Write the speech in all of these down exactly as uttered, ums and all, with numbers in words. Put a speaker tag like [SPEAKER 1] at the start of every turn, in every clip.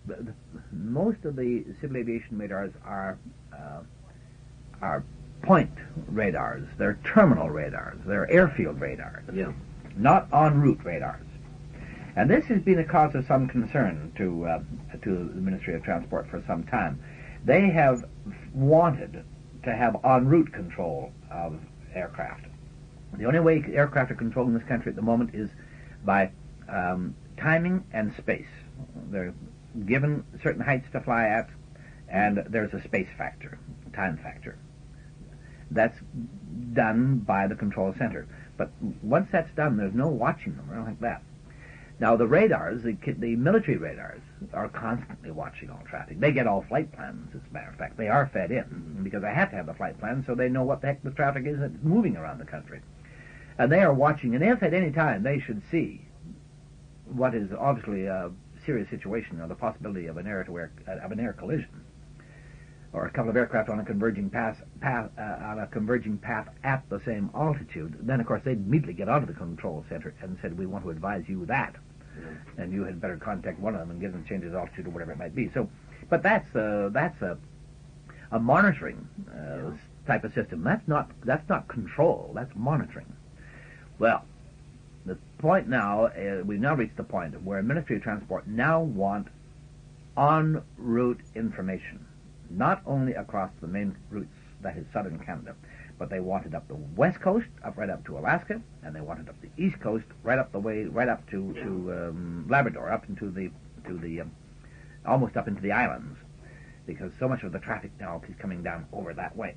[SPEAKER 1] the, the, most of the civil aviation radars are uh, are point radars. They're terminal radars. They're airfield radars.
[SPEAKER 2] Yeah.
[SPEAKER 1] Not en route radars. And this has been a cause of some concern to uh, to the Ministry of Transport for some time. They have wanted to have en route control of aircraft. The only way aircraft are controlled in this country at the moment is by um, timing and space. They're given certain heights to fly at, and there's a space factor, time factor. That's done by the control center. But once that's done, there's no watching them or anything like that. Now, the radars, the, the military radars, are constantly watching all traffic. They get all flight plans, as a matter of fact. They are fed in, because they have to have the flight plans so they know what the heck the traffic is that's moving around the country. And they are watching, and if at any time they should see what is obviously a serious situation, or the possibility of an air-to-air, of an air collision, or a couple of aircraft on a converging path, path uh, on a converging path at the same altitude, then of course they'd immediately get out of the control center and said, "We want to advise you that, mm-hmm. and you had better contact one of them and get them to change his altitude or whatever it might be." So, but that's uh, that's a a monitoring uh, yeah. type of system. That's not that's not control. That's monitoring. Well, the point now uh, we've now reached the point where Ministry of Transport now want en route information. Not only across the main routes, that is southern Canada, but they want it up the west coast, up right up to Alaska, and they want it up the east coast, right up the way, right up to to um, Labrador, up into the to the um, almost up into the islands, because so much of the traffic now is coming down over that way.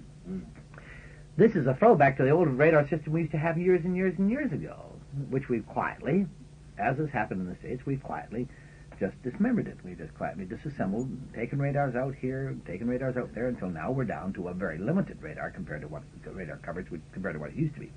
[SPEAKER 1] This is a throwback to the old radar system we used to have years and years and years ago, which we've quietly, as has happened in the States, we've quietly just dismembered it. We just quietly disassembled, taken radars out here, taken radars out there, until now we're down to a very limited radar compared to what radar coverage would, compared to what it used to be.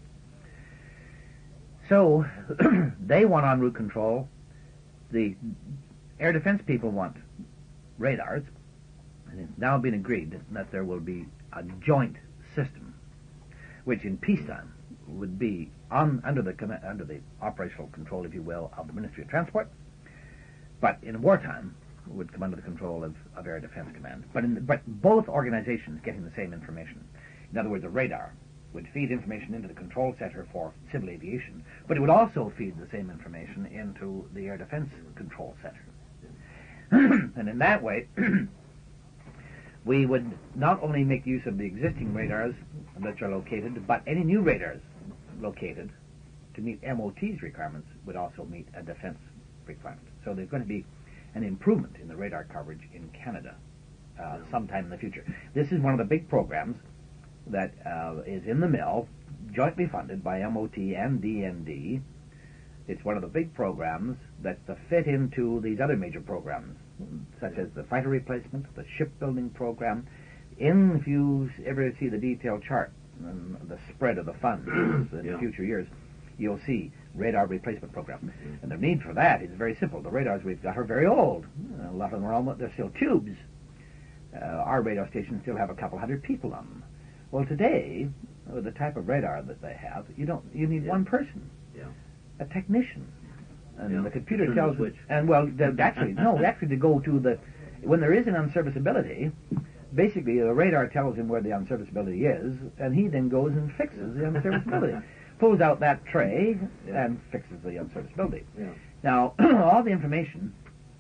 [SPEAKER 1] So they want en route control. The air defense people want radars, and it's now been agreed that there will be a joint system, which in peacetime would be on under the under the operational control, if you will, of the Ministry of Transport. But in wartime, it would come under the control of, of Air Defense Command. But, in the, but both organizations getting the same information. In other words, a radar would feed information into the control center for civil aviation, but it would also feed the same information into the Air Defense Control Center. And in that way, we would not only make use of the existing radars that are located, but any new radars located to meet M O T's requirements would also meet a defense requirement. So there's going to be an improvement in the radar coverage in Canada uh, sometime in the future. This is one of the big programs that uh, is in the mill, jointly funded by M O T and D N D. It's one of the big programs that's to fit into these other major programs, such as the fighter replacement, the shipbuilding program. In, if you ever see the detailed chart, and the spread of the funds in yeah. future years, you'll see radar replacement program. Mm-hmm. And the need for that is very simple. The radars we've got are very old. A lot of them are almost, they're still tubes. Uh, our radar stations still have a couple hundred people on them. Well, today, with the type of radar that they have, you don't, you need
[SPEAKER 2] yeah.
[SPEAKER 1] one person.
[SPEAKER 2] Yeah.
[SPEAKER 1] A technician. And
[SPEAKER 2] yeah.
[SPEAKER 1] the computer
[SPEAKER 2] Turn
[SPEAKER 1] tells
[SPEAKER 2] the
[SPEAKER 1] it, and well, the, actually, no, actually to go to the, when there is an unserviceability, basically the radar tells him where the unserviceability is, and he then goes and fixes the unserviceability. Pulls out that tray yeah. and fixes the unserviceability.
[SPEAKER 2] Yeah.
[SPEAKER 1] Now, all the information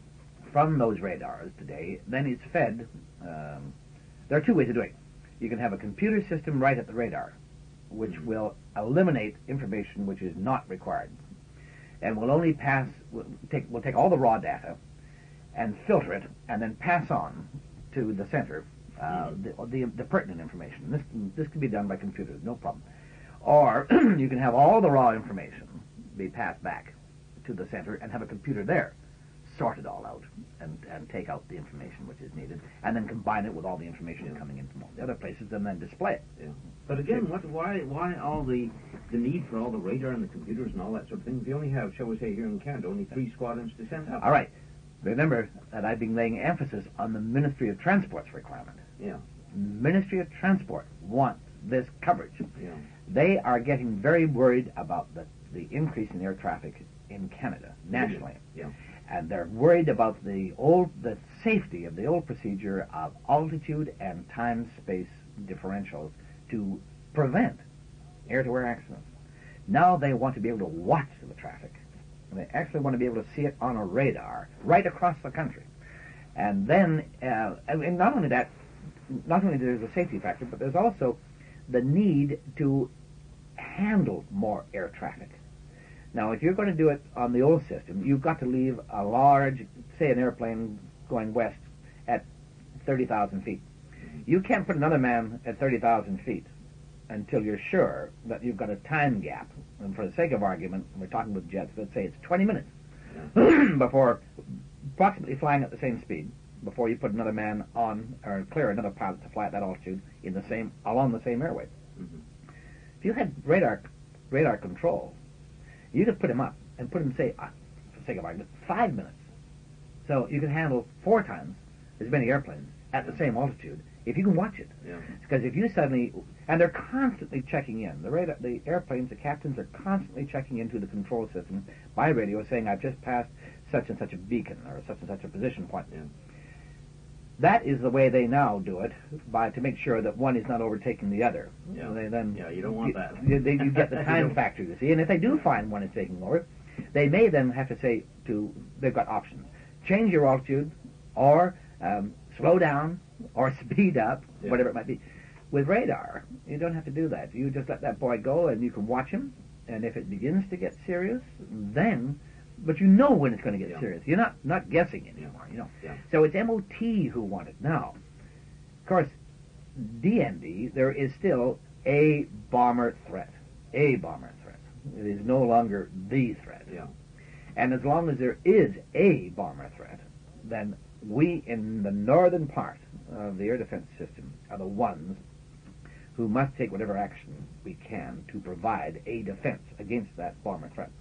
[SPEAKER 1] from those radars today then is fed. Um, there are two ways of doing it. You can have a computer system right at the radar, which mm-hmm. will eliminate information which is not required, and will only pass. Will take will take all the raw data and filter it, and then pass on to the center uh, mm-hmm. the, the the pertinent information. This this can be done by computers, no problem. Or you can have all the raw information be passed back to the center and have a computer there sort it all out and, and take out the information which is needed, and then combine it with all the information yeah. coming in from all the other places, and then display it.
[SPEAKER 2] Yeah. But again, what, why why all the the need for all the radar and the computers and all that sort of thing? If you only have, shall we say, here in Canada, only three squadrons to send up.
[SPEAKER 1] All right. Remember that I've been laying emphasis on the Ministry of Transport's requirement.
[SPEAKER 2] Yeah.
[SPEAKER 1] Ministry of Transport wants this coverage.
[SPEAKER 2] Yeah.
[SPEAKER 1] They are getting very worried about the, the increase in air traffic in Canada, nationally.
[SPEAKER 2] Yeah.
[SPEAKER 1] And they're worried about the old, the safety of the old procedure of altitude and time-space differentials to prevent air-to-air accidents. Now they want to be able to watch the traffic. They actually want to be able to see it on a radar right across the country. And then, uh, and not only that, not only there's a safety factor, but there's also the need to handle more air traffic. Now, if you're going to do it on the old system, you've got to leave a large, say an airplane going west at thirty thousand feet. You can't put another man at thirty thousand feet until you're sure that you've got a time gap. And for the sake of argument, we're talking with jets, let's say it's twenty minutes yeah. before, approximately flying at the same speed, before you put another man on, or clear another pilot to fly at that altitude in the same, along the same airway. Mm-hmm. If you had radar, radar control, you could put him up and put him, say, uh, for the sake of argument, five minutes. So you can handle four times as many airplanes at the same altitude if you can watch it.
[SPEAKER 2] Yeah.
[SPEAKER 1] Because if you suddenly, and they're constantly checking in. The radar, the airplanes, the captains are constantly checking into the control system by radio, saying, "I've just passed such and such a beacon or such and such a position point."
[SPEAKER 2] Yeah.
[SPEAKER 1] That is the way they now do it, by to make sure that one is not overtaking the other.
[SPEAKER 2] Yeah,
[SPEAKER 1] they then,
[SPEAKER 2] yeah you don't want
[SPEAKER 1] you,
[SPEAKER 2] that.
[SPEAKER 1] You, they, you get the time factor, you see. And if they do find one is taking over, they may then have to say to, they've got options. Change your altitude, or um, slow down, or speed up,
[SPEAKER 2] yeah.
[SPEAKER 1] whatever it might be. With radar, you don't have to do that. You just let that boy go, and you can watch him. And if it begins to get serious, then... But you know when it's going to get
[SPEAKER 2] yeah.
[SPEAKER 1] serious. You're not, not guessing anymore, you know.
[SPEAKER 2] Yeah.
[SPEAKER 1] So it's M O T who want it. Now, of course, D N D, there is still a bomber threat. A bomber threat. It is no longer the threat.
[SPEAKER 2] Yeah.
[SPEAKER 1] And as long as there is a bomber threat, then we in the northern part of the air defense system are the ones who must take whatever action we can to provide a defense against that bomber threat,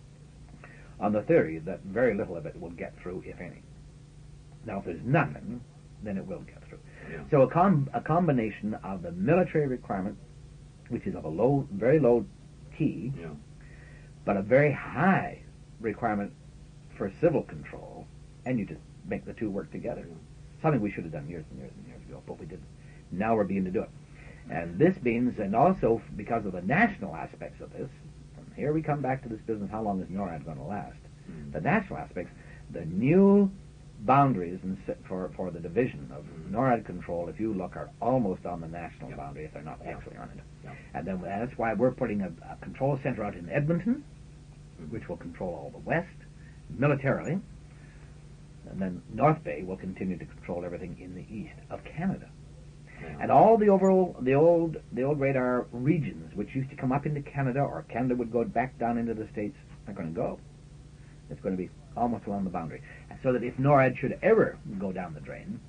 [SPEAKER 1] on the theory that very little of it will get through, if any. Now, if there's nothing, then it will get through.
[SPEAKER 2] Yeah.
[SPEAKER 1] So a, com- a combination of the military requirement, which is of a low, very low key,
[SPEAKER 2] yeah.
[SPEAKER 1] but a very high requirement for civil control, and you just make the two work together.
[SPEAKER 2] Yeah.
[SPEAKER 1] Something we should have done years and years and years ago, but we didn't. Now we're beginning to do it. And this means, and also because of the national aspects of this, here we come back to this business, how long is NORAD going to last? Mm. The national aspects, the new boundaries and for, for the division of mm. NORAD control, if you look, are almost on the national
[SPEAKER 2] yep.
[SPEAKER 1] boundary, if they're not
[SPEAKER 2] yep.
[SPEAKER 1] actually on it.
[SPEAKER 2] Yep.
[SPEAKER 1] And then that's why we're putting a, a control center out in Edmonton, mm. which will control all the west, militarily, and then North Bay will continue to control everything in the east of Canada. And all the overall, the old, the old radar regions, which used to come up into Canada, or Canada would go back down into the States, are going to go. It's going to be almost along the boundary. And so that if NORAD should ever go down the drain,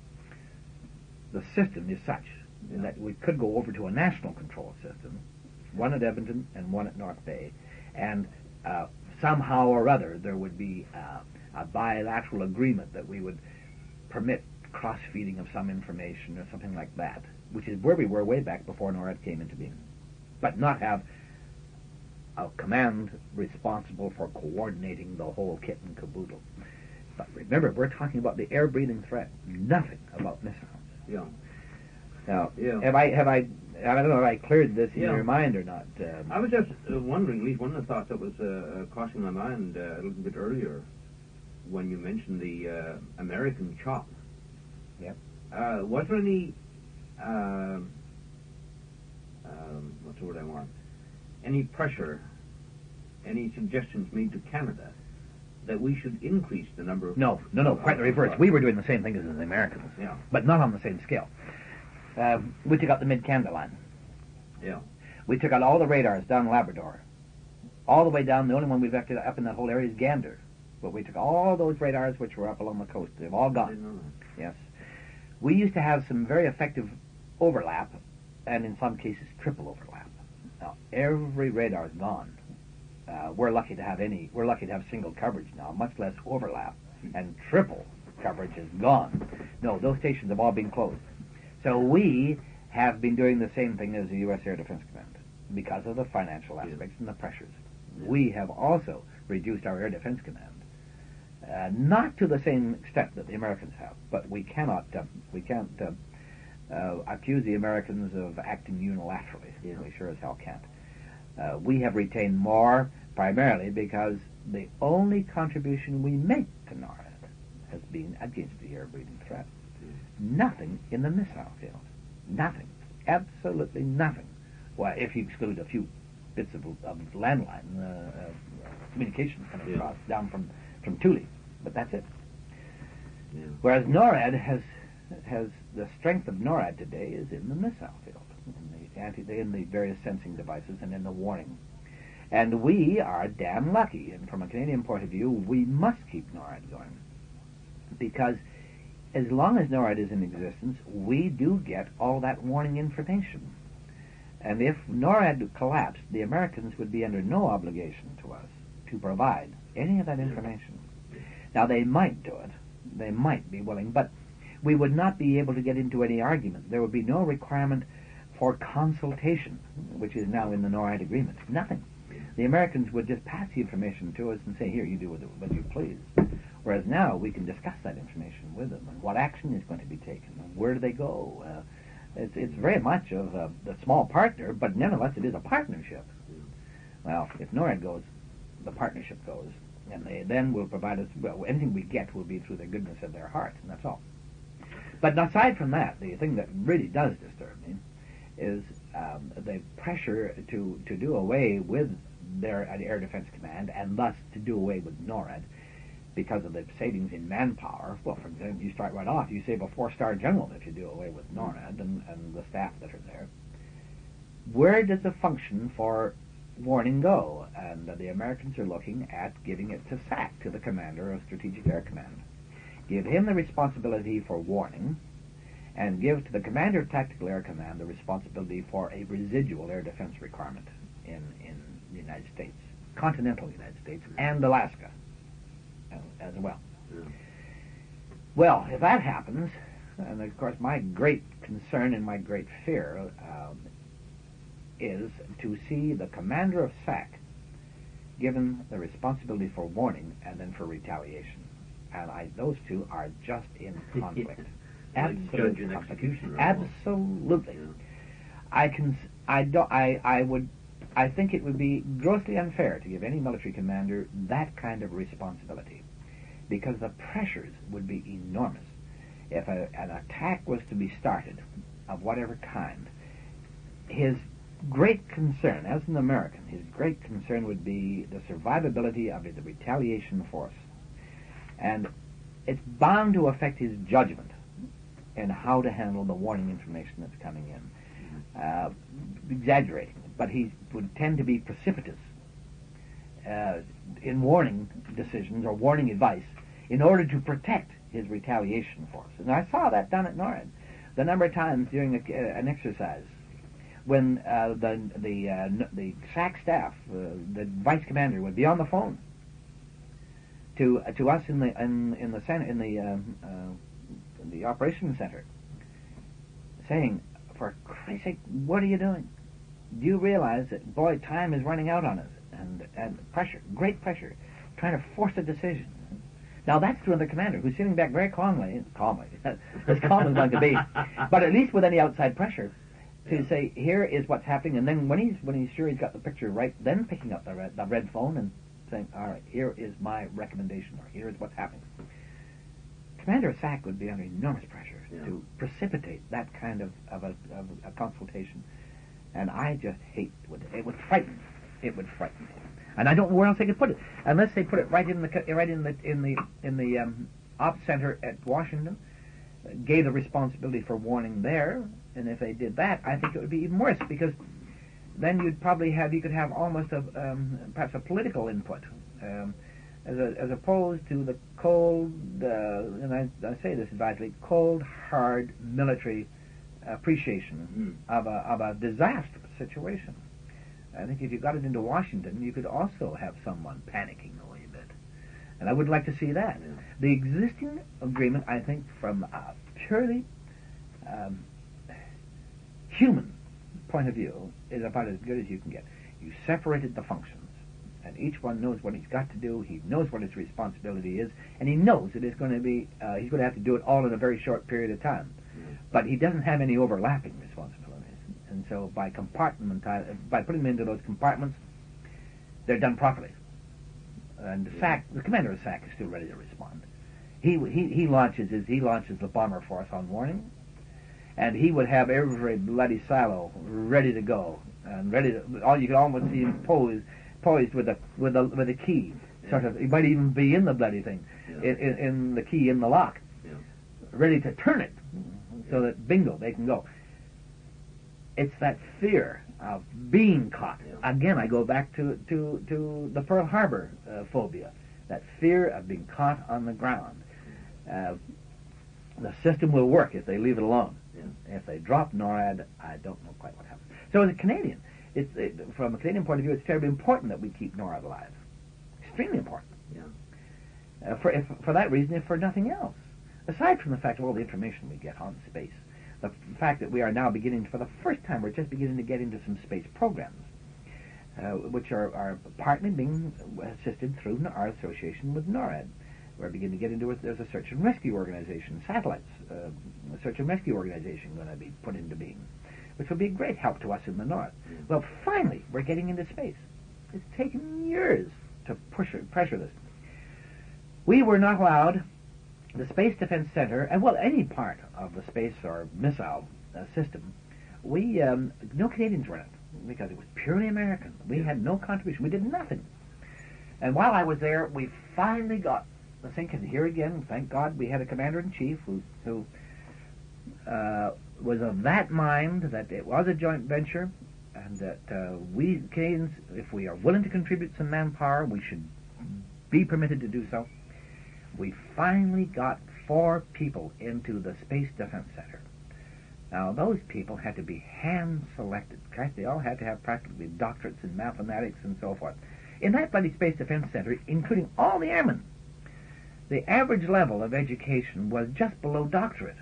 [SPEAKER 1] the system is such yeah. that we could go over to a national control system, one at Edmonton and one at North Bay, and uh, somehow or other there would be uh, a bilateral agreement that we would permit cross-feeding of some information or something like that, which is where we were way back before NORAD came into being, but not have a command responsible for coordinating the whole kit and caboodle. But remember, we're talking about the air-breathing threat, nothing about missiles.
[SPEAKER 2] Yeah.
[SPEAKER 1] Now,
[SPEAKER 2] yeah.
[SPEAKER 1] have I, have I, I don't know if I cleared this in
[SPEAKER 2] yeah.
[SPEAKER 1] your mind or not. Um,
[SPEAKER 2] I was just uh, wondering, at least one of the thoughts that was uh, uh, crossing my mind uh, a little bit earlier when you mentioned the uh, American chop.
[SPEAKER 1] Yep.
[SPEAKER 2] Uh, was there any, uh, um, what's the word I want, any pressure, any suggestions made to Canada that we should increase the number of...
[SPEAKER 1] No, no, no, quite the reverse. We were doing the same thing as the Americans,
[SPEAKER 2] yeah.
[SPEAKER 1] but not on the same scale. Uh, we took out the mid-Canada line.
[SPEAKER 2] Yeah.
[SPEAKER 1] We took out all the radars down Labrador. All the way down, the only one we've left up in that whole area is Gander. But we took all those radars which were up along the coast. They've all gone.
[SPEAKER 2] I didn't know that.
[SPEAKER 1] Yes. We used to have some very effective overlap, and in some cases triple overlap. Now, every radar is gone. Uh, we're lucky to have any, we're lucky to have single coverage now, much less overlap, and triple coverage is gone. No, those stations have all been closed. So we have been doing the same thing as the U S Air Defense Command, because of the financial aspects yeah. and the pressures. Yeah. We have also reduced our Air Defense Command uh, Uh, not to the same extent that the Americans have, but we cannot uh, we can't uh, uh, accuse the Americans of acting unilaterally.
[SPEAKER 2] Yeah.
[SPEAKER 1] We sure as hell can't. Uh, we have retained more primarily because the only contribution we make to NORAD has been against the air-breathing threat. Mm. Nothing in the missile field. Nothing. Absolutely nothing. Well, if you exclude a few bits of, of landline uh, uh, communications coming
[SPEAKER 2] yeah. across
[SPEAKER 1] down from from Thule, but that's it.
[SPEAKER 2] Yeah.
[SPEAKER 1] Whereas NORAD has has the strength of NORAD today is in the missile field, in the anti, in the various sensing devices, and in the warning. And we are damn lucky, and from a Canadian point of view, we must keep NORAD going, because as long as NORAD is in existence, we do get all that warning information. And if NORAD collapsed, the Americans would be under no obligation to us to provide any of that information. Now, they might do it. They might be willing, but we would not be able to get into any argument. There would be no requirement for consultation, which is now in the NORAD agreement. Nothing. The Americans would just pass the information to us and say, here, you do with it what you please. Whereas now we can discuss that information with them, and what action is going to be taken, and where do they go. Uh, it's, it's very much of a, a small partner, but nonetheless it is a partnership. Well, if NORAD goes, the partnership goes, and they then will provide us, well, anything we get will be through the goodness of their hearts, and that's all. But aside from that, the thing that really does disturb me is um, the pressure to, to do away with their uh, Air Defense Command, and thus to do away with NORAD, because of the savings in manpower. Well, for example, you start right off, you save a four-star general if you do away with NORAD and, and the staff that are there. Where does the function for warning go? And uh, the Americans are looking at giving it to S A C, to the commander of Strategic Air Command. Give him the responsibility for warning, and give to the commander of Tactical Air Command the responsibility for a residual air defense requirement in, in the United States, continental United States, and Alaska uh, as well.
[SPEAKER 2] Yeah.
[SPEAKER 1] Well, if that happens, and of course my great concern and my great fear um, is to see the commander of S A C given the responsibility for warning and then for retaliation. And I, those two are just in conflict. Absolute
[SPEAKER 2] Judge and executioner.
[SPEAKER 1] Absolutely.
[SPEAKER 2] Yeah.
[SPEAKER 1] I can. I don't. I. I would. I think it would be grossly unfair to give any military commander that kind of responsibility, because the pressures would be enormous. If a, an attack was to be started, of whatever kind, his great concern, as an American, his great concern would be the survivability of the retaliation force. And it's bound to affect his judgment in how to handle the warning information that's coming in. Uh, exaggerating, but he would tend to be precipitous uh, in warning decisions or warning advice in order to protect his retaliation force. And I saw that done at NORAD the number of times during a, uh, an exercise when uh, the the uh, the S A C staff, uh, the vice commander, would be on the phone to uh, to us in the in in the center, in the um, uh, in the operations center, saying, "For Christ's sake, what are you doing? Do you realize that, boy, time is running out on us, and and pressure, great pressure, trying to force a decision." Now that's through the commander, who's sitting back very calmly, calmly, as calm as one could be, but at least with any outside pressure, to yeah. say, here is what's happening, and then when he's when he's sure he's got the picture right, then picking up the red, the red phone and saying, all right, here is my recommendation, or here is what's happening. Commander of S A C would be under enormous pressure yeah. to precipitate that kind of, of, a, of a consultation, and I just hate, it would, it would frighten me. It would frighten me. And I don't know where else they could put it, unless they put it right in the right in the in the in the um, ops center at Washington, gave the responsibility for warning there. And if they did that, I think it would be even worse, because then you'd probably have you could have almost a um, perhaps a political input, um, as a, as opposed to the cold, uh, and I, I say this advisedly, cold, hard military appreciation mm. of a of a disastrous situation. I think if you got it into Washington, you could also have someone panicking a wee bit. And I would like to see that. Yeah. The existing agreement, I think, from a purely um, human point of view, is about as good as you can get. You separated the functions. and each one knows what he's got to do. He knows what his responsibility is, and he knows that it's going to be uh, he's going to have to do it all in a very short period of time. Mm. But he doesn't have any overlapping responsibilities, and so by compartmentali- by putting them into those compartments, they're done properly. And the S A C, the commander of S A C is still ready to respond. He he he launches his he launches the bomber force on warning, and he would have every bloody silo ready to go and ready to. All you could almost see him posed poised with a with a with a key, sort of. He might even be in the bloody thing, yeah. in, in, in the key in the lock, yeah. ready to turn it, so that bingo they can go. It's that fear of being caught. Yeah. Again, I go back to to to the Pearl Harbor uh, phobia, that fear of being caught on the ground. Uh, the system will work if they leave it alone. Yeah. If they drop NORAD, I don't know quite what happens. So as a Canadian, it's it, from a Canadian point of view, it's terribly important that we keep NORAD alive. Extremely important. Yeah. Uh, for if, for that reason, if for nothing else. Aside from the fact of all the information we get on space, the fact that we are now beginning, for the first time, we're just beginning to get into some space programs, uh, which are, are partly being assisted through our association with NORAD. We're beginning to get into it. There's a search and rescue organization, satellites, uh, a search and rescue organization going to be put into being, which will be a great help to us in the North. Mm. Well, finally, we're getting into space. It's taken years to push pressure this. We were not allowed. The Space Defense Center, and well, any part of the space or missile uh, system, we um, no Canadians were in it because it was purely American. We had no contribution. We did nothing. And while I was there, we finally got the thing. And here again, thank God, we had a commander-in-chief who who uh, was of that mind that it was a joint venture, and that uh, we Canadians, if we are willing to contribute some manpower, we should be permitted to do so. We finally got four people into the Space Defense Center. Now, those people had to be hand-selected. They all had to have practically doctorates in mathematics and so forth. In that bloody Space Defense Center, including all the airmen, the average level of education was just below doctorate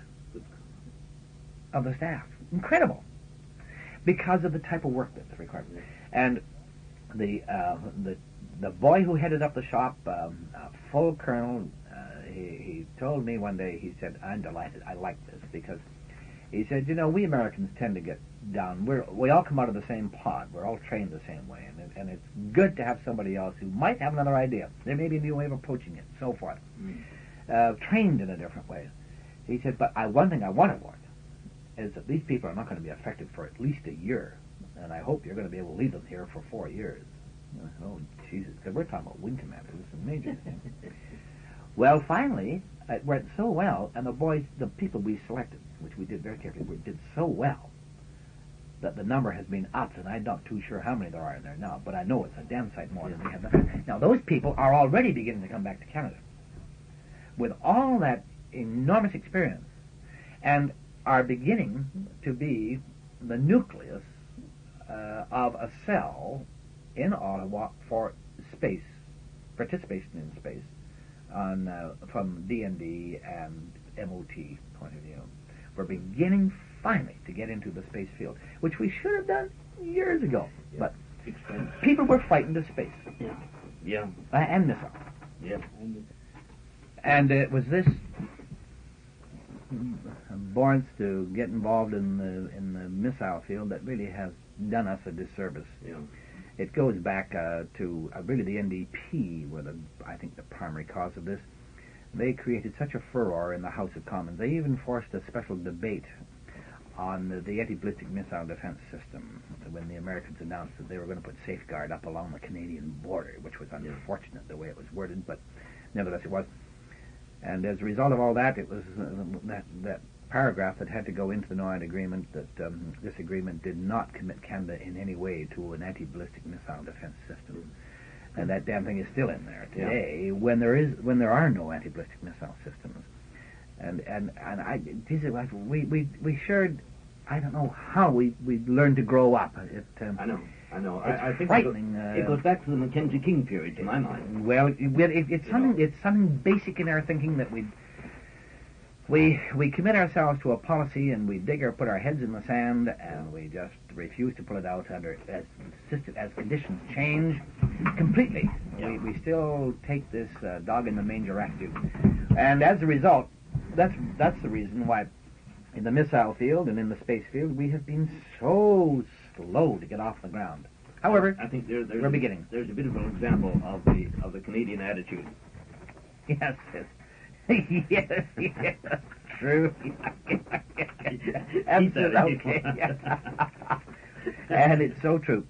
[SPEAKER 1] of the staff. Incredible. Because of the type of work that's required. And the uh, the the boy who headed up the shop, um, a full colonel, uh, he, he told me one day, he said, I'm delighted, I like this, because he said, you know, we Americans tend to get down, We're, we all come out of the same pod, we're all trained the same way, and, it, and it's good to have somebody else who might have another idea, there may be a new way of approaching it, so forth, mm. uh, trained in a different way. He said, but I, one thing I want to warn is that these people are not going to be affected for at least a year, and I hope you're going to be able to leave them here for four years. Oh, Jesus, because we're talking about wing commanders, this is major thing. Well, finally, it went so well, and the boys, the people we selected, which we did very carefully, we did so well, that the number has been upped, and I'm not too sure how many there are in there now, but I know it's a damn sight more than we have now. Now, those people are already beginning to come back to Canada with all that enormous experience, and are beginning to be the nucleus uh, of a cell in Ottawa for space, participation in space, on uh, from D and D and M O T point of view. We're beginning finally to get into the space field, which we should have done years ago. Yeah. But people were fighting to space.
[SPEAKER 2] Yeah. Yeah.
[SPEAKER 1] Uh, and missile.
[SPEAKER 2] Yeah.
[SPEAKER 1] And it was this abhorrence to get involved in the in the missile field that really has done us a disservice.
[SPEAKER 2] Yeah.
[SPEAKER 1] It goes back uh, to uh, really the N D P were the I think the primary cause of this. They created such a furor in the House of Commons. They even forced a special debate on the, the anti-ballistic missile defense system when the Americans announced that they were going to put Safeguard up along the Canadian border, which was unfortunate the way it was worded, but nevertheless it was. And as a result of all that, it was uh, that, that paragraph that had to go into the NORAD agreement that um, this agreement did not commit Canada in any way to an anti-ballistic missile defense system. And that damn thing is still in there today yeah. when there is when there are no anti-ballistic missile systems. And and and I these are like we we we shared. I don't know how we we learned to grow up. It, um,
[SPEAKER 2] I know. I know.
[SPEAKER 1] It's
[SPEAKER 2] I, I think
[SPEAKER 1] frightening.
[SPEAKER 2] It goes, uh, it goes back to the Mackenzie King period, to my mind.
[SPEAKER 1] Well, it, it, it's something. It's something basic in our thinking that we we we commit ourselves to a policy, and we dig or put our heads in the sand, and we just refuse to pull it out under as system, as conditions change completely.
[SPEAKER 2] Yeah.
[SPEAKER 1] We we still take this uh, dog in the manger attitude, and as a result, that's that's the reason why in the missile field and in the space field we have been so slow to get off the ground. However,
[SPEAKER 2] I think there, there's
[SPEAKER 1] we're
[SPEAKER 2] a,
[SPEAKER 1] beginning.
[SPEAKER 2] There's a bit of an example of the of the Canadian attitude.
[SPEAKER 1] Yes, yes. yes, yes, true. Absolutely. And it's so true.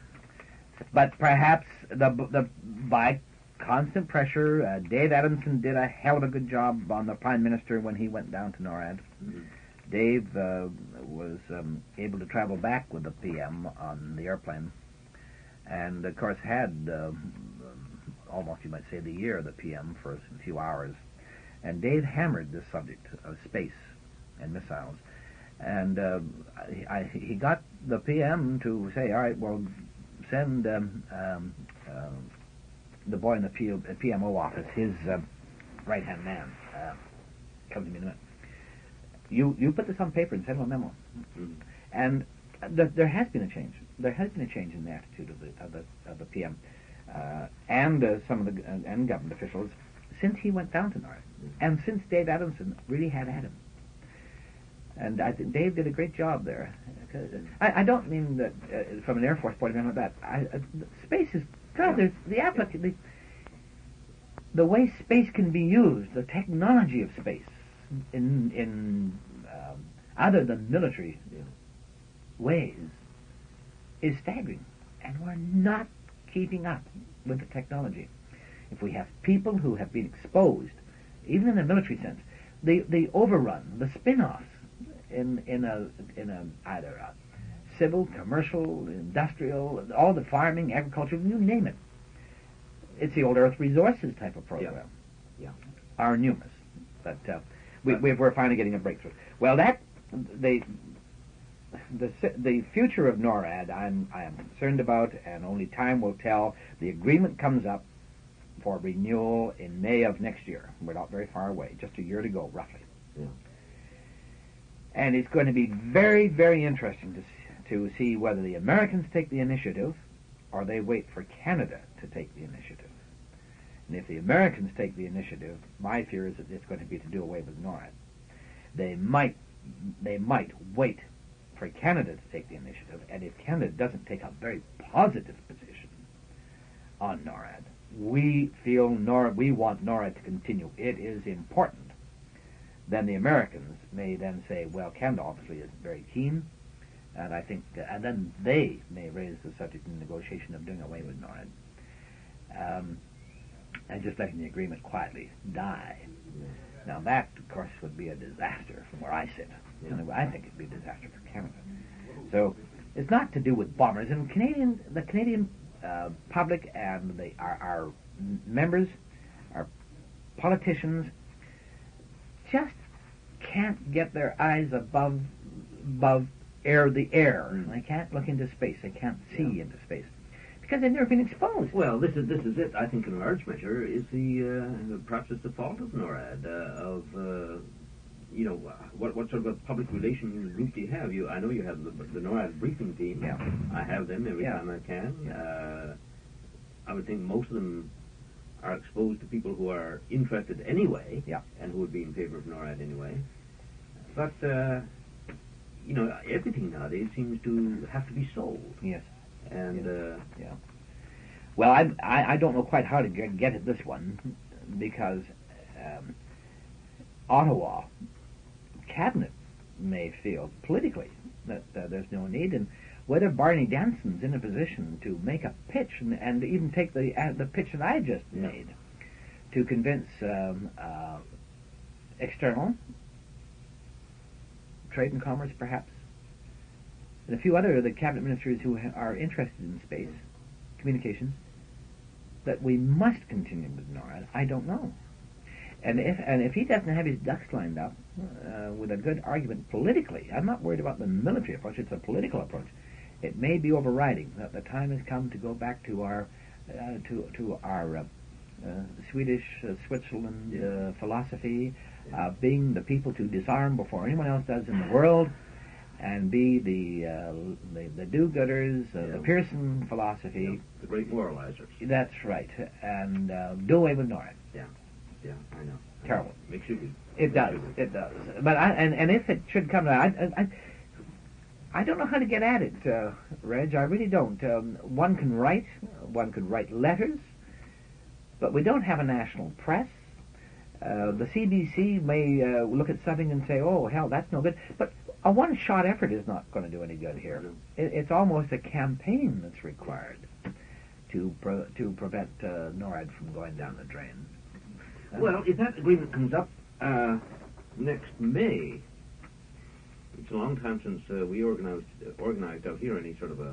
[SPEAKER 1] But perhaps the the by constant pressure, uh, Dave Adamson did a hell of a good job on the Prime Minister when he went down to NORAD.
[SPEAKER 2] Mm-hmm.
[SPEAKER 1] Dave uh, was um, able to travel back with the P M on the airplane, and of course had uh, almost, you might say, the ear of the P M for a few hours. And Dave hammered this subject of space and missiles. And uh, I, I, he got the P M to say, all right, well, send um, um, uh, the boy in the P M O office, his uh, right-hand man, uh, comes to me in a minute. You, you put this on paper and send him a memo.
[SPEAKER 2] Mm-hmm.
[SPEAKER 1] And th- there has been a change. There has been a change in the attitude of the, of the, of the P M uh, and uh, some of the uh, and government officials since he went down to NORAD, and since Dave Adamson really had at him. And I think Dave did a great job there. I, I don't mean that uh, from an Air Force point of view like that. I, uh, space is, God, there's the application, the, the way space can be used, the technology of space in in um, other than military
[SPEAKER 2] Yeah.
[SPEAKER 1] ways is staggering, and we're not keeping up with the technology. If we have people who have been exposed, even in a military sense, the the overrun, the spin-offs in in a in a either a civil, commercial, industrial, all the farming, agriculture, you name it. It's the old Earth Resources type of program.
[SPEAKER 2] Yeah.
[SPEAKER 1] Are numerous, but uh, we, we we're finally getting a breakthrough. Well, that the the the future of NORAD, I'm I am concerned about, and only time will tell. The agreement comes up for renewal in May of next year. We're not very far away, just a year to go, roughly.
[SPEAKER 2] Yeah.
[SPEAKER 1] And it's going to be very, very interesting to see, to see whether the Americans take the initiative or they wait for Canada to take the initiative. And if the Americans take the initiative, my fear is that it's going to be to do away with NORAD. They might, they might wait for Canada to take the initiative, and if Canada doesn't take a very positive position on NORAD, we feel NORAD, we want NORAD to continue. It is important. Then the Americans may then say, well, Canada obviously is very keen, and I think, uh, and then they may raise the subject in negotiation of doing away with NORAD, um, and just letting the agreement quietly die. Now that, of course, would be a disaster from where I sit.
[SPEAKER 2] Yeah.
[SPEAKER 1] And I think it'd be a disaster for Canada. So it's not to do with bombers. And Canadian, the Canadian uh, public and the, our, our members, our politicians, just can't get their eyes above above air the air.
[SPEAKER 2] Mm.
[SPEAKER 1] They can't look into space. They can't see
[SPEAKER 2] Yeah.
[SPEAKER 1] into space because they've never been exposed.
[SPEAKER 2] Well, this is this is it. I think in a large measure is the uh, perhaps it's the fault of NORAD uh, of uh, you know what what sort of a public relations group do you have? You I know you have the, the NORAD briefing team.
[SPEAKER 1] Yeah.
[SPEAKER 2] I have them every
[SPEAKER 1] Yeah.
[SPEAKER 2] time I can.
[SPEAKER 1] Yeah.
[SPEAKER 2] Uh, I would think most of them are exposed to people who are interested anyway,
[SPEAKER 1] Yeah.
[SPEAKER 2] and who would be in favor of NORAD anyway. But uh, you know everything nowadays seems to have to be sold.
[SPEAKER 1] Yes.
[SPEAKER 2] And
[SPEAKER 1] Yeah.
[SPEAKER 2] uh,
[SPEAKER 1] Yeah. Well, I, I, I don't know quite how to get, get at this one because um, Ottawa cabinet may feel politically that uh, there's no need, and whether Barney Danson's in a position to make a pitch and, and even take the uh, the pitch that I just
[SPEAKER 2] Yeah.
[SPEAKER 1] made to convince um, uh, external trade and commerce, perhaps, and a few other of the cabinet ministers who ha- are interested in space communications, that we must continue with NORAD. I don't know. And if and if he doesn't have his ducks lined up uh, with a good argument politically, I'm not worried about the military approach. It's a political approach. It may be overriding. That the time has come to go back to our uh, to to our uh, uh, Swedish uh, Switzerland uh, philosophy uh, being the people to disarm before anyone else does in the world, and be the uh, the, the do-gooders, uh,
[SPEAKER 2] Yeah.
[SPEAKER 1] the Pearson philosophy.
[SPEAKER 2] Yeah. The great moralizers.
[SPEAKER 1] That's right, and uh, do away with NORAD.
[SPEAKER 2] Yeah, yeah, I know. I
[SPEAKER 1] Terrible.
[SPEAKER 2] know. Makes you weak.
[SPEAKER 1] It does. It does. But I, and and if it should come to, I, I, I don't know how to get at it, uh, Reg. I really don't. Um, one can write, one could write letters, but we don't have a national press. Uh, the C B C may uh, look at something and say, "Oh, hell, that's no good." But a one-shot effort is not going to do any good here.
[SPEAKER 2] No.
[SPEAKER 1] It, it's almost a campaign that's required to pro- to prevent uh, NORAD from going down the drain. Uh,
[SPEAKER 2] Well, if that agreement comes up uh, next May, it's a long time since uh, we organized uh, organized out here any sort of a,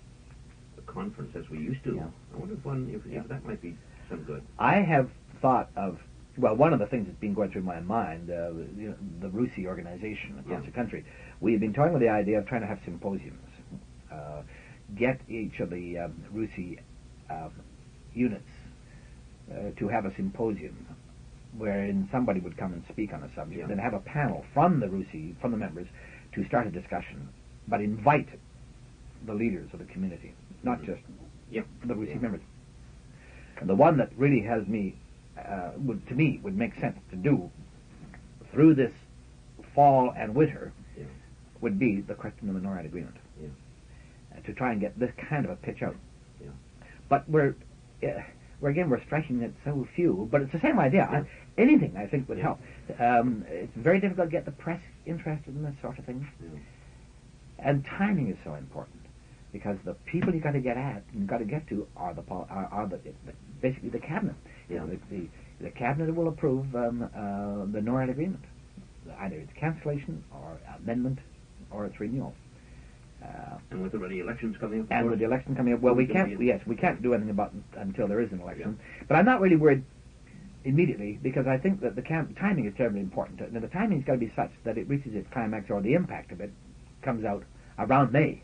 [SPEAKER 2] a conference as we used to.
[SPEAKER 1] Yeah.
[SPEAKER 2] I wonder if one if,
[SPEAKER 1] Yeah.
[SPEAKER 2] if that might be some good.
[SPEAKER 1] I have thought of, well, one of the things that's been going through my mind, uh, you know, the RUSI organization across
[SPEAKER 2] Yeah.
[SPEAKER 1] the country, we have been toying with the idea of trying to have symposiums. Uh, get each of the um, RUSI um, units uh, to have a symposium wherein somebody would come and speak on a subject,
[SPEAKER 2] Yeah.
[SPEAKER 1] then have a panel from the RUSI, from the members, to start a discussion, but invite the leaders of the community, not
[SPEAKER 2] Mhm.
[SPEAKER 1] just
[SPEAKER 2] Yeah.
[SPEAKER 1] the RUSI
[SPEAKER 2] Yeah.
[SPEAKER 1] members. And the one that really has me, uh, would, to me, would make sense to do through this fall and winter
[SPEAKER 2] Yeah.
[SPEAKER 1] would be the question of the NORAD agreement.
[SPEAKER 2] Yeah.
[SPEAKER 1] Uh, to try and get this kind of a pitch out.
[SPEAKER 2] Yeah.
[SPEAKER 1] But we're, uh, we're again, we're striking at so few, but it's the same idea.
[SPEAKER 2] Yeah.
[SPEAKER 1] I, anything, I think, would
[SPEAKER 2] Yeah.
[SPEAKER 1] help. Um, it's very difficult to get the press interested in this sort of thing.
[SPEAKER 2] Yeah.
[SPEAKER 1] And timing is so important. Because the people you got to get at and got to get to are the pol- are, are the, the basically the cabinet.
[SPEAKER 2] Yeah.
[SPEAKER 1] The, the the cabinet will approve um, uh, the NORAD agreement, either its cancellation or amendment or its renewal. Uh,
[SPEAKER 2] And with already elections coming up, of
[SPEAKER 1] and
[SPEAKER 2] course,
[SPEAKER 1] with the election coming up, well, we
[SPEAKER 2] we can
[SPEAKER 1] can't.
[SPEAKER 2] be-
[SPEAKER 1] Yes, we can't do anything about it until there is an election. But I'm not really worried immediately because I think that the cam- timing is terribly important. Now, the timing's got to be such that it reaches its climax, or the impact of it comes out around May.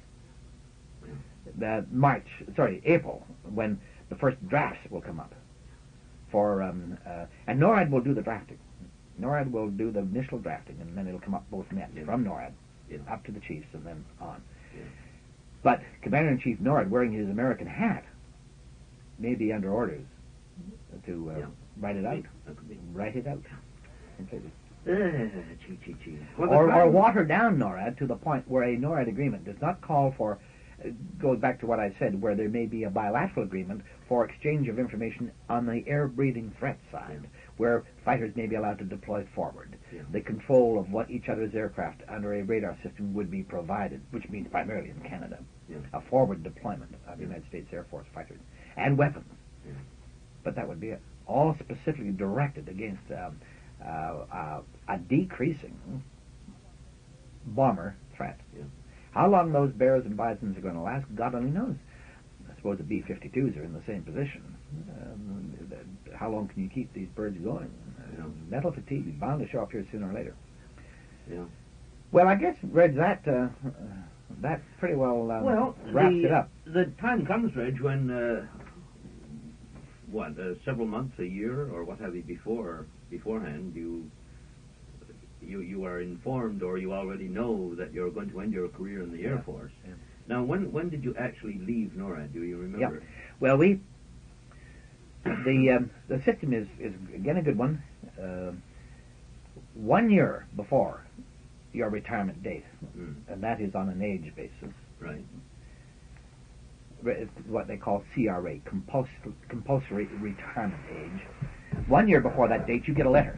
[SPEAKER 1] The March, sorry, April, when the first drafts will come up. For um, uh, and NORAD will do the drafting. NORAD will do the initial drafting, and then it'll come up both nets
[SPEAKER 2] Yeah.
[SPEAKER 1] from NORAD
[SPEAKER 2] Yeah.
[SPEAKER 1] up to the chiefs, and then on.
[SPEAKER 2] Yeah.
[SPEAKER 1] But Commander-in-Chief NORAD, wearing his American hat, may be under orders to uh,
[SPEAKER 2] Yeah.
[SPEAKER 1] write it out.
[SPEAKER 2] That could be.
[SPEAKER 1] Write it out completely.
[SPEAKER 2] Uh, gee, gee, gee. Well, the
[SPEAKER 1] Or, or
[SPEAKER 2] problem-
[SPEAKER 1] water down NORAD to the point where a NORAD agreement does not call for, uh, goes back to what I said, where there may be a bilateral agreement for exchange of information on the air-breathing threat side,
[SPEAKER 2] Yeah.
[SPEAKER 1] where fighters may be allowed to deploy forward.
[SPEAKER 2] Yeah.
[SPEAKER 1] The control of what each other's aircraft under a radar system would be provided, which means primarily in Canada,
[SPEAKER 2] Yeah.
[SPEAKER 1] a forward deployment of
[SPEAKER 2] Yeah.
[SPEAKER 1] United States Air Force fighters and weapons.
[SPEAKER 2] Yeah.
[SPEAKER 1] But that would be it. All specifically directed against um, uh, uh, a decreasing bomber threat.
[SPEAKER 2] Yeah.
[SPEAKER 1] How long those bears and bisons are going to last, God only knows. I suppose the B fifty-twos are in the same position. Um, th- how long can you keep these birds going? Uh,
[SPEAKER 2] Yeah.
[SPEAKER 1] Metal fatigue is bound to show up here sooner or later.
[SPEAKER 2] Yeah.
[SPEAKER 1] Well, I guess, Reg, that uh, that pretty well um,
[SPEAKER 2] Well,
[SPEAKER 1] wraps
[SPEAKER 2] the,
[SPEAKER 1] it up.
[SPEAKER 2] The time comes, Reg, when uh, what uh, several months, a year, or what have you, before beforehand, you you you are informed, or you already know that you're going to end your career in the Air
[SPEAKER 1] Yeah.
[SPEAKER 2] Force.
[SPEAKER 1] Yeah.
[SPEAKER 2] Now, when when did you actually leave NORAD? Do you remember?
[SPEAKER 1] Well, we the um, the system is is again a good one. Uh, one year before your retirement date,
[SPEAKER 2] Mm,
[SPEAKER 1] and that is on an age basis.
[SPEAKER 2] right.
[SPEAKER 1] Re- It's what they call C R A, compulsory, compulsory retirement age. One year before that date, you get a letter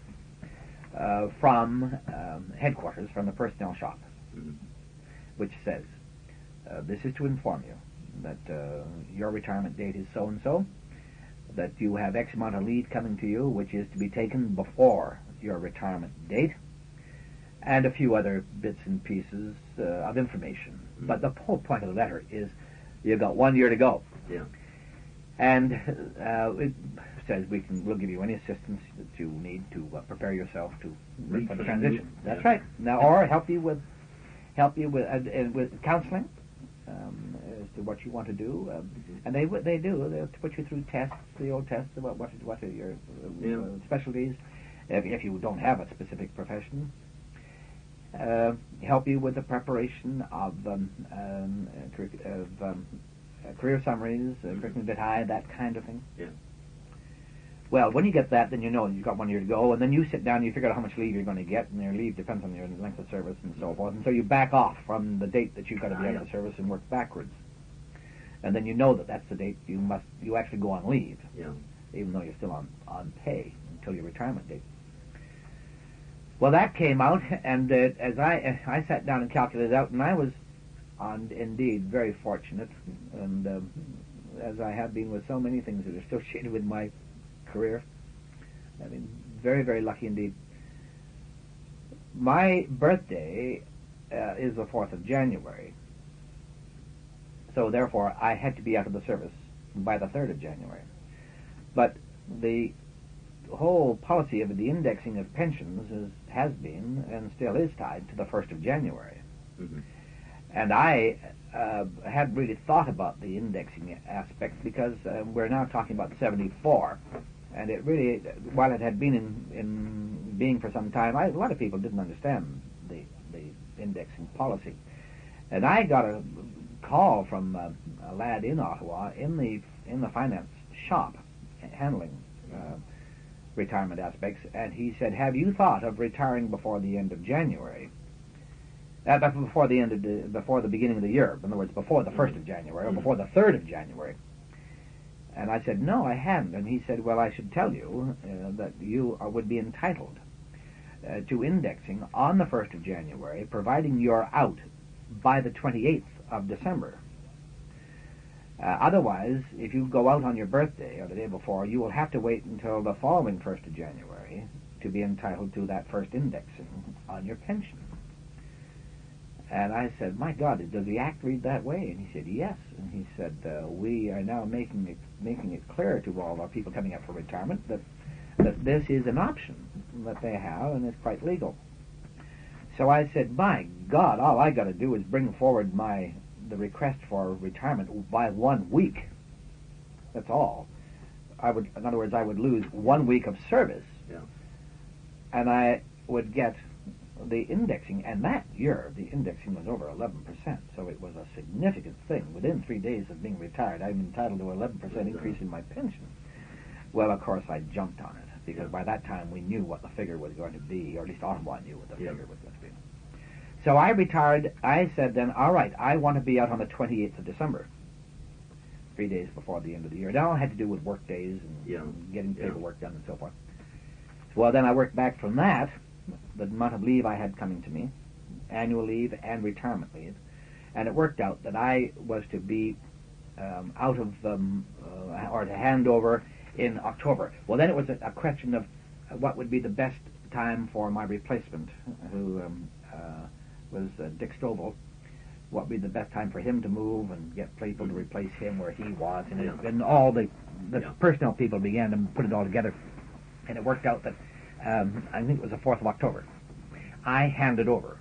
[SPEAKER 1] uh, from um, headquarters, from the personnel shop,
[SPEAKER 2] Mm,
[SPEAKER 1] which says, uh, this is to inform you that uh, your retirement date is so-and-so, that you have X amount of leave coming to you, which is to be taken before your retirement date, and a few other bits and pieces uh, of information.
[SPEAKER 2] Mm.
[SPEAKER 1] But the whole point of the letter is you've got one year to go.
[SPEAKER 2] yeah.
[SPEAKER 1] And uh, it says we can we'll give you any assistance that you need to uh, prepare yourself to for the
[SPEAKER 2] Retrain
[SPEAKER 1] transition.
[SPEAKER 2] you.
[SPEAKER 1] That's
[SPEAKER 2] Yeah.
[SPEAKER 1] right. Now, or help you with help you with uh, uh, with counseling um, as to what you want to do. Um,
[SPEAKER 2] Mhm.
[SPEAKER 1] and they would they do. They'll put you through tests, the old tests about what what are your uh,
[SPEAKER 2] Yeah.
[SPEAKER 1] uh, specialties. if, if you don't have a specific profession. Uh, help you with the preparation of, um, um, uh, of um, uh, career summaries, uh, curriculum vitae, that kind of thing.
[SPEAKER 2] Yeah.
[SPEAKER 1] Well, when you get that, then you know you've got one year to go, and then you sit down and you figure out how much leave you're going to get, and your leave depends on your length of service and so forth, and so you back off from the date that you've got to be
[SPEAKER 2] Ah,
[SPEAKER 1] out
[SPEAKER 2] yeah.
[SPEAKER 1] of service and work backwards. And then you know that that's the date you must, you actually go on leave,
[SPEAKER 2] Yeah.
[SPEAKER 1] even though you're still on, on pay until your retirement date. Well, that came out, and uh, as I I sat down and calculated it out, and I was, on, indeed, very fortunate, and um, as I have been with so many things that are associated with my career, I mean, very, very lucky indeed. My birthday uh, is the fourth of January, so therefore I had to be out of the service by the third of January. But the whole policy of the indexing of pensions is, has been and still is tied to the first of January.
[SPEAKER 2] Mm-hmm.
[SPEAKER 1] And I uh, had really thought about the indexing aspect because uh, we're now talking about seventy-four, and it really, while it had been in, in being for some time, I, a lot of people didn't understand the, the indexing policy. And I got a call from uh, a lad in Ottawa in the in the finance shop handling uh, retirement aspects, and he said, "Have you thought of retiring before the end of January? Uh, but before the end of the, before the beginning of the year. In other words, before the first of January or before the third of January." And I said, "No, I hadn't." And he said, "Well, I should tell you uh, that you are, would be entitled uh, to indexing on the first of January, providing you're out by the twenty-eighth of December. Uh, otherwise, if you go out on your birthday or the day before, you will have to wait until the following first of January to be entitled to that first indexing on your pension." And I said, "My God, does the Act read that way?" And he said, "Yes." And he said, uh, "We are now making it, making it clear to all our people coming up for retirement that, that this is an option that they have and it's quite legal." So I said, "My God, all I got to do is bring forward my the request for retirement by one week. That's all. I would, in other words, I would lose one week of service,
[SPEAKER 2] Yeah.
[SPEAKER 1] and I would get the indexing. And that year, the indexing was over eleven percent, so it was a significant thing. Within three days of being retired, I'm entitled to an eleven percent increase in my pension. Well, of course, I jumped on it, because by that time we knew what the figure was going to be, or at least Ottawa knew what the
[SPEAKER 2] Yeah.
[SPEAKER 1] figure was going to be. So I retired. I said then, all right, I want to be out on the twenty-eighth of December, three days before the end of the year. It all had to do with work days and
[SPEAKER 2] Yeah.
[SPEAKER 1] getting
[SPEAKER 2] Yeah.
[SPEAKER 1] paperwork done and so forth. Well, then I worked back from that, the amount of leave I had coming to me, annual leave and retirement leave, and it worked out that I was to be um, out of, um, uh, or to hand over in October. Well, then it was a, a question of what would be the best time for my replacement, who um, uh, was uh, Dick Stovall. What would be the best time for him to move and get people to replace him where he was, and,
[SPEAKER 2] Yeah.
[SPEAKER 1] it, and all the the
[SPEAKER 2] Yeah.
[SPEAKER 1] personnel people began to put it all together, and it worked out that um, I think it was the fourth of October. I handed over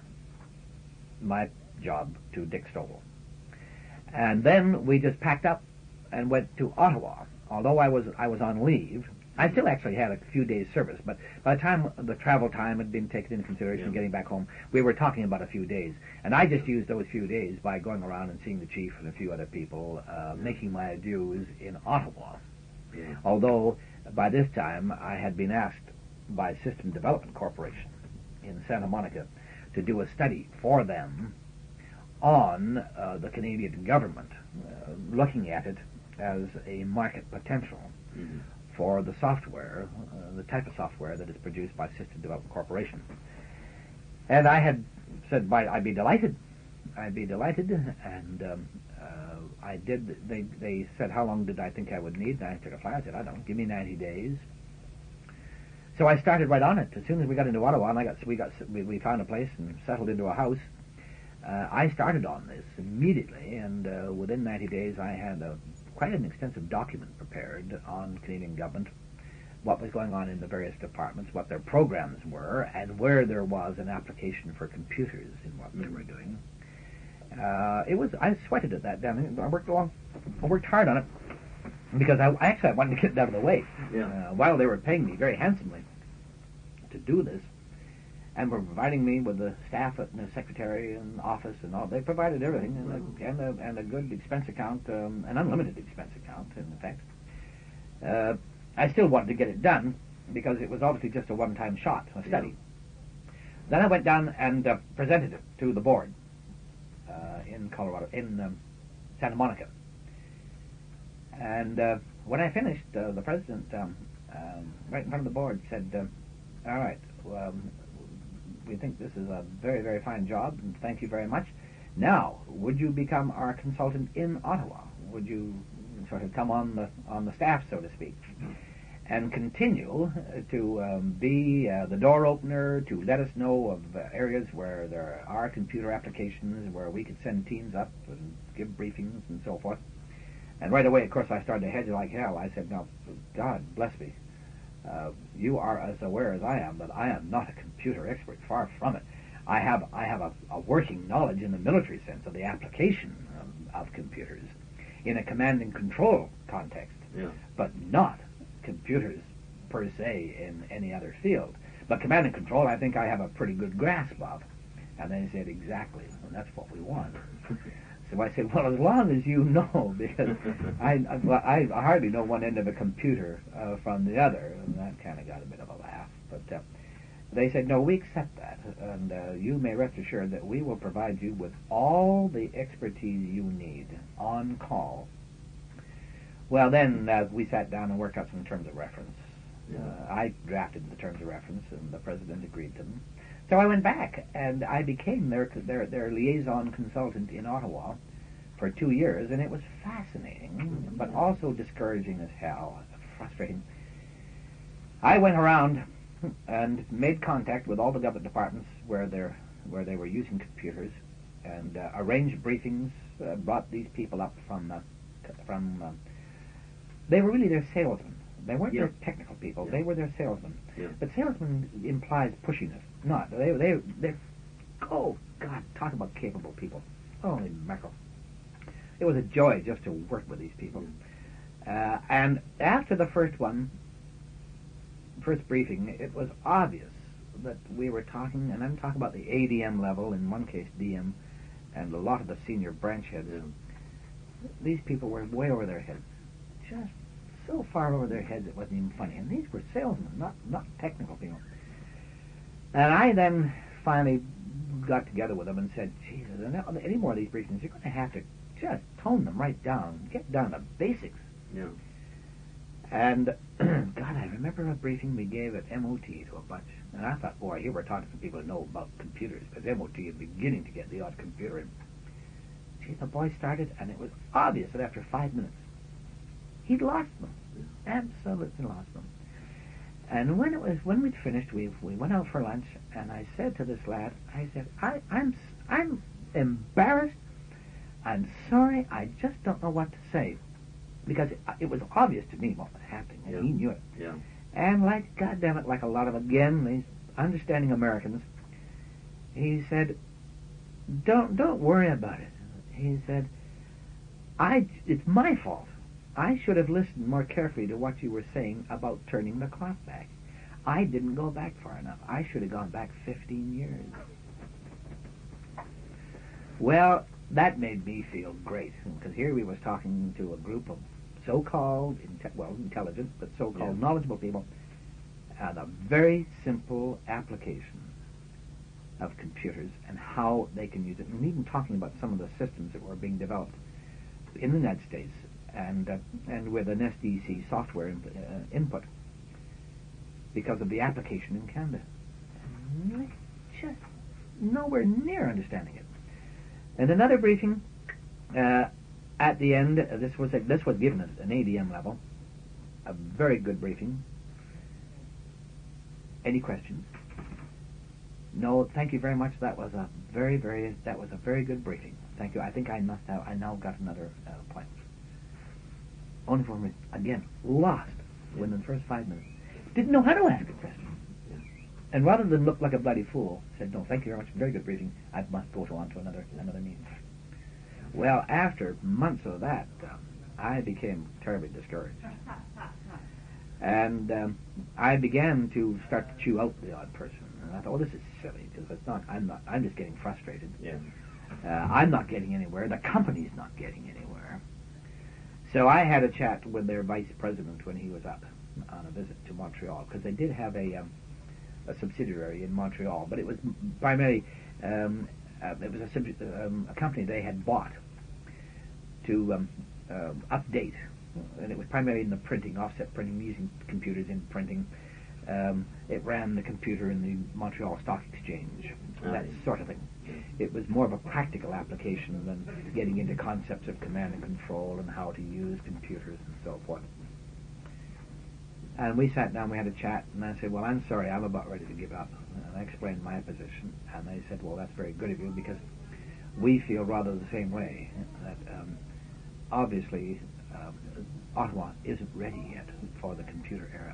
[SPEAKER 1] my job to Dick Stovall, and then we just packed up and went to Ottawa. Although I was I was on leave, I still actually had a few days' service, but by the time the travel time had been taken into consideration,
[SPEAKER 2] Yeah.
[SPEAKER 1] getting back home, we were talking about a few days. And I just used those few days by going around and seeing the chief and a few other people, uh, making my adieus in Ottawa.
[SPEAKER 2] Yeah.
[SPEAKER 1] Although, by this time, I had been asked by System Development Corporation in Santa Monica to do a study for them on uh, the Canadian government, uh, looking at it as a market potential
[SPEAKER 2] Mm-hmm.
[SPEAKER 1] for the software, uh, the type of software that is produced by System Development Corporation. And I had said, "By I'd be delighted. I'd be delighted." And um, uh, I did. They they said, "How long did I think I would need?" And I took a flyer. I said, "I don't. Give me ninety days." So I started right on it. As soon as we got into Ottawa, and I got we got we, we found a place and settled into a house. Uh, I started on this immediately, and uh, within ninety days, I had a quite an extensive document prepared on Canadian government, what was going on in the various departments, what their programs were, and where there was an application for computers in what they were doing. Uh, it was I sweated it that down. I worked along, I worked hard on it because I actually I wanted to get it out of the way
[SPEAKER 2] Yeah.
[SPEAKER 1] uh, while they were paying me very handsomely. to do this, and were providing me with the staff and the secretary and office and all. They provided everything, and a, and a, and a good expense account, um, an unlimited expense account, in effect. Uh, I still wanted to get it done because it was obviously just a one-time shot, a study. Yeah. Then I went down and uh, presented it to the board uh, in Colorado, in um, Santa Monica. And uh, when I finished, uh, the president, um, um, right in front of the board, said, uh, all right, um, we think this is a very, very fine job, and thank you very much. Now, would you become our consultant in Ottawa? Would you sort of come on the on the staff, so to speak, and continue to um, be uh, the door opener, to let us know of uh, areas where there are computer applications, where we could send teams up and give briefings and so forth. And right away, of course, I started to hedge like hell. I said, no, God bless me. Uh, you are as aware as I am that I am not a computer expert, far from it. I have I have a, a working knowledge in the military sense of the application of, of computers in a command and control context,
[SPEAKER 2] yeah.
[SPEAKER 1] but not computers per se in any other field. But command and control, I think I have a pretty good grasp of. And they said, exactly, and that's what we want. So I said, well, as long as you know, because I, I, well, I hardly know one end of a computer uh, from the other, and that kind of got a bit of a laugh. But uh, they said, no, we accept that, and uh, you may rest assured that we will provide you with all the expertise you need on call. Well, then uh, we sat down and worked out some terms of reference.
[SPEAKER 2] Yeah.
[SPEAKER 1] Uh, I drafted the terms of reference, and the president agreed to them. So I went back, and I became their, their their liaison consultant in Ottawa for two years, and it was fascinating, but also discouraging as hell, frustrating. I went around and made contact with all the government departments where they're where they were using computers, and uh, arranged briefings, uh, brought these people up from uh, from. Uh, they were really their salesmen. They weren't
[SPEAKER 2] Yeah.
[SPEAKER 1] their technical people.
[SPEAKER 2] Yeah.
[SPEAKER 1] They were their salesmen.
[SPEAKER 2] Yeah.
[SPEAKER 1] But salesman implies pushiness. Not. They, they, they're, oh, God, talk about capable people. Holy mackerel. It was a joy just to work with these people. Uh, and after the first one, first briefing, it was obvious that we were talking, and I'm talking about the A D M level, in one case D M, and a lot of the senior branch heads.
[SPEAKER 2] Yeah.
[SPEAKER 1] These people were way over their heads. Just so far over their heads it wasn't even funny. And these were salesmen, not not technical people. And I then finally got together with them and said, Jesus, any more of these briefings, you're going to have to just tone them right down, get down to basics.
[SPEAKER 2] Yeah.
[SPEAKER 1] And, God, I remember a briefing we gave at M O T to a bunch. And I thought, boy, here we're talking to people who know about computers, because M O T is beginning to get the odd computer in. Gee, the boy started, and it was obvious that after five minutes, he'd lost them. Absolutely lost them. And when it was when we'd finished, we we went out for lunch, and I said to this lad, I said, I, I'm I'm embarrassed. I'm sorry. I just don't know what to say, because it, it was obvious to me what was happening, and
[SPEAKER 2] Yeah.
[SPEAKER 1] he knew it.
[SPEAKER 2] Yeah.
[SPEAKER 1] And like, goddamn it, like a lot of again these understanding Americans, he said, "Don't don't worry about it." He said, "I it's my fault. I should have listened more carefully to what you were saying about turning the clock back. I didn't go back far enough. I should have gone back fifteen years." Well, that made me feel great, because here we was talking to a group of so-called, inte- well, intelligent, but so-called
[SPEAKER 2] Yeah.
[SPEAKER 1] knowledgeable people, and a very simple application of computers and how they can use it, and even talking about some of the systems that were being developed in the United States, and uh, and with an S D C software in, uh, input, because of the application in Canada. Just nowhere near understanding it. And another briefing, uh, at the end, uh, this was a, this was given at an A D M level, a very good briefing. Any questions? No, thank you very much. That was a very, very, that was a very good briefing. Thank you. I think I must have, I now got another uh, point. Only for me, again, lost within the first five minutes. Didn't know how to ask a question. And rather than look like a bloody fool, said, no, thank you very much, very good briefing. I must go on to another another meeting. Well, after months of that, um, I became terribly discouraged. And um, I began to start to chew out the odd person. And I thought, well, this is silly, because it's not, I'm not, I'm just getting frustrated.
[SPEAKER 2] Yeah.
[SPEAKER 1] Uh, I'm not getting anywhere. The company's not getting anywhere. So I had a chat with their vice president when he was up on a visit to Montreal, because they did have a, um, a subsidiary in Montreal, but it was primarily, um, uh, it was a, sub- um, a company they had bought to um, uh, update, and it was primarily in the printing, offset printing, using computers in printing. Um, it ran the computer in the Montreal Stock Exchange,
[SPEAKER 2] Oh,
[SPEAKER 1] that
[SPEAKER 2] yeah.
[SPEAKER 1] sort of thing. It was more of a practical application than getting into concepts of command and control and how to use computers and so forth. And we sat down, we had a chat, and I said, well, I'm sorry, I'm about ready to give up. And I explained my position, and they said, well, that's very good of you, because we feel rather the same way, that um, obviously um, Ottawa isn't ready yet for the computer era.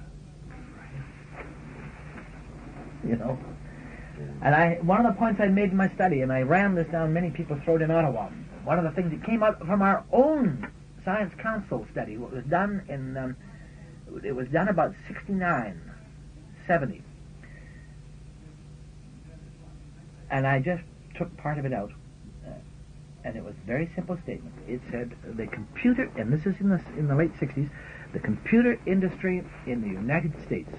[SPEAKER 1] You know? And I, one of the points I made in my study, and I ran this down, many people throw it in Ottawa, one of the things that came out from our own Science Council study, what was done in, um, it was done about sixty-nine, seventy. And I just took part of it out, uh, and it was a very simple statement. It said, the computer, and this is in the, in the late sixties, the computer industry in the United States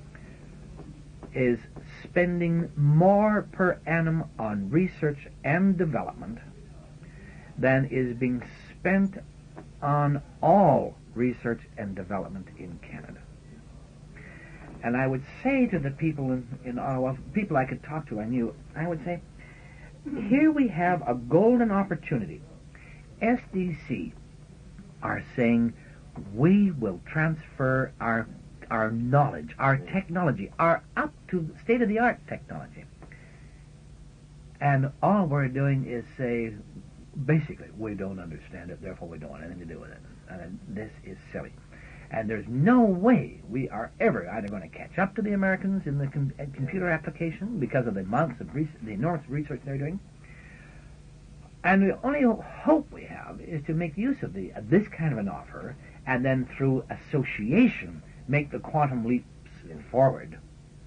[SPEAKER 1] is spending more per annum on research and development than is being spent on all research and development in Canada. And I would say to the people in, in Ottawa, people I could talk to, I knew, I would say, here we have a golden opportunity. S D C are saying, we will transfer our our knowledge, our technology, our up to state-of-the-art technology. And all we're doing is say, basically, we don't understand it, therefore we don't want anything to do with it. And this is silly. And there's no way we are ever either going to catch up to the Americans in the com- computer application because of the amounts of res- the enormous research they're doing. And the only hope we have is to make use of the of this kind of an offer, and then through association make the quantum leaps forward,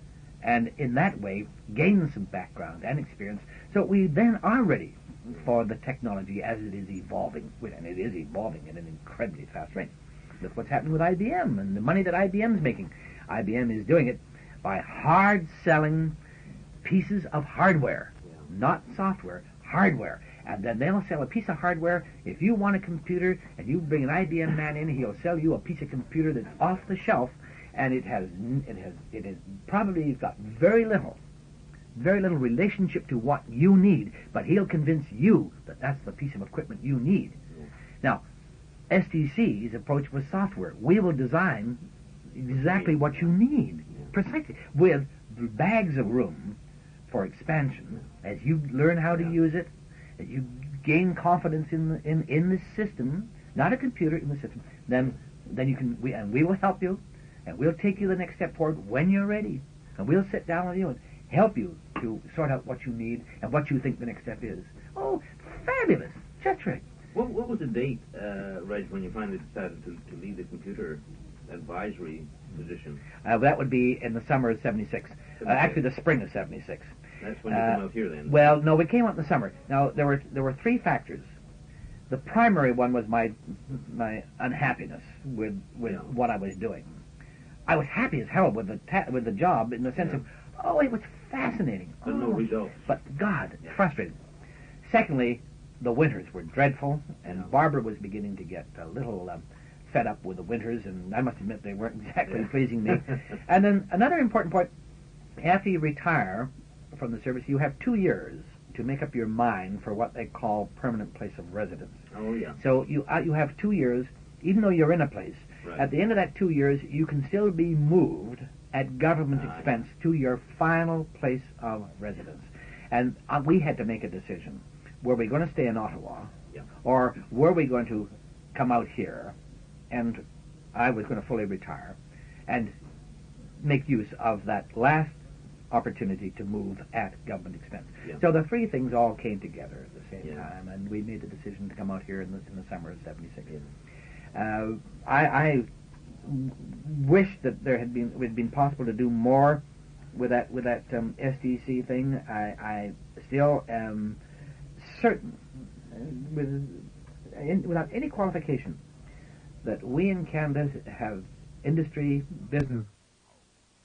[SPEAKER 1] and in that way gain some background and experience, so we then are ready for the technology as it is evolving, and it is evolving at an incredibly fast rate. Look what's happening with I B M and the money that I B M is making. I B M is doing it by hard selling pieces of hardware, not software, hardware. And then they'll sell a piece of hardware. If you want a computer and you bring an I B M man in, he'll sell you a piece of computer that's off the shelf, and it has it has it has probably got very little, very little relationship to what you need. But he'll convince you that that's the piece of equipment you need. Yeah. Now, S D C's approach was software. We will design exactly what you need, yeah. precisely, with bags of room for expansion as you learn how to yeah. use it. You gain confidence in the, in in this system, not a computer, in the system. Then then you can we and we will help you, and we'll take you the next step forward when you're ready, and we'll sit down with you and help you to sort out what you need and what you think the next step is. Oh, fabulous! Just right.
[SPEAKER 2] What what was the date, uh, Reg, when you finally decided to, to leave the computer advisory position?
[SPEAKER 1] Uh, that would be in the summer of seventy-six. Uh, actually, the spring of seventy-six.
[SPEAKER 2] That's when you
[SPEAKER 1] uh,
[SPEAKER 2] came out here, then.
[SPEAKER 1] Well, no, we came out in the summer. Now there were there were three factors. The primary one was my my unhappiness with with
[SPEAKER 2] yeah.
[SPEAKER 1] what I was doing. I was happy as hell with the ta- with the job in the sense
[SPEAKER 2] yeah.
[SPEAKER 1] of, oh, it was fascinating.
[SPEAKER 2] But
[SPEAKER 1] oh,
[SPEAKER 2] no results.
[SPEAKER 1] But God,
[SPEAKER 2] yeah.
[SPEAKER 1] frustrated. Secondly, the winters were dreadful, and
[SPEAKER 2] yeah.
[SPEAKER 1] Barbara was beginning to get a little um, fed up with the winters, and I must admit they weren't exactly
[SPEAKER 2] yeah.
[SPEAKER 1] pleasing me. And then another important point: after you retire from the service, you have two years to make up your mind for what they call permanent place of residence.
[SPEAKER 2] Oh, yeah.
[SPEAKER 1] So you uh, you have two years, even though you're in a place.
[SPEAKER 2] Right.
[SPEAKER 1] At the end of that two years, you can still be moved at government
[SPEAKER 2] ah,
[SPEAKER 1] expense to your final place of residence. And uh, we had to make a decision. Were we going to stay in Ottawa,
[SPEAKER 2] yeah.
[SPEAKER 1] or were we going to come out here, and I was going to fully retire, and make use of that last opportunity to move at government expense.
[SPEAKER 2] Yeah.
[SPEAKER 1] So the three things all came together at the same
[SPEAKER 2] yeah.
[SPEAKER 1] time, and we made the decision to come out here in the, in the summer of seventy-six.
[SPEAKER 2] Yeah.
[SPEAKER 1] Uh, I, I w- wish that there had been it had been possible to do more with that with that um, S D C thing. I, I still am certain, uh, with in, without any qualification, that we in Canada have industry, business,